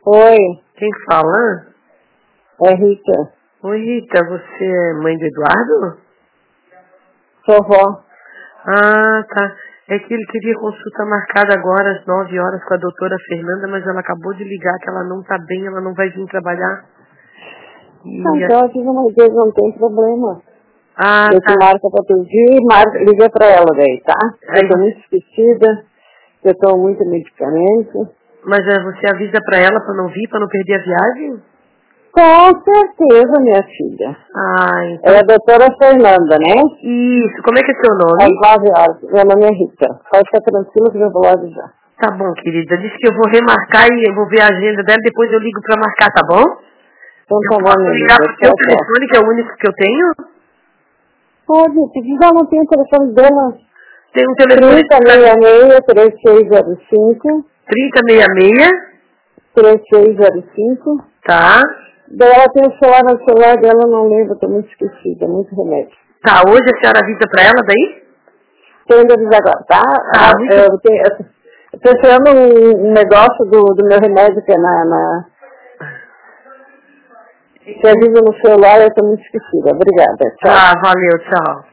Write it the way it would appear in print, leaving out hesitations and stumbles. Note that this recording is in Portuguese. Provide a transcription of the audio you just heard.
Oi, Quem fala? é Rita. Oi, Rita, você é mãe do Eduardo? Sou vó. Ah, tá. É que ele queria consulta marcada agora às 9 horas com a doutora Fernanda, mas ela acabou de ligar que ela não tá bem, ela não vai vir trabalhar. E Então, eu tive uma vez, não tem problema. Ah, Eu te tá. marco pra pedir, liga pra ela daí, tá? Aí Eu tô muito esquecida, eu tomo muito medicamento. Mas você avisa pra ela pra não vir, pra não perder a viagem? Com certeza, minha filha. Ah, É então... a doutora Fernanda, né? Isso, como é que é seu Às nome? 9 horas. Meu nome é Rita. Pode ficar tranquila que eu vou lá avisar. Tá bom, querida. Diz que eu vou remarcar e eu vou ver a agenda dela, depois eu ligo pra marcar, tá bom? Então Eu tá bom, posso minha ligar linda. pro seu Tchau, tchau. telefone, que é o único que eu tenho? Pode, se já não tem o telefone dela. Tem um telefone 3066-3605. 3066, 3605. tá? Daí ela tem o celular, no celular dela, não lembro, tô muito esquecida, muito remédio. Tá, hoje a senhora avisa pra ela daí? Tô indo avisar agora, tá? Tá, muito... Eu tô esperando um negócio do meu remédio que é que avisa no celular, eu tô muito esquecida. Obrigada, tchau. Tá, valeu, tchau.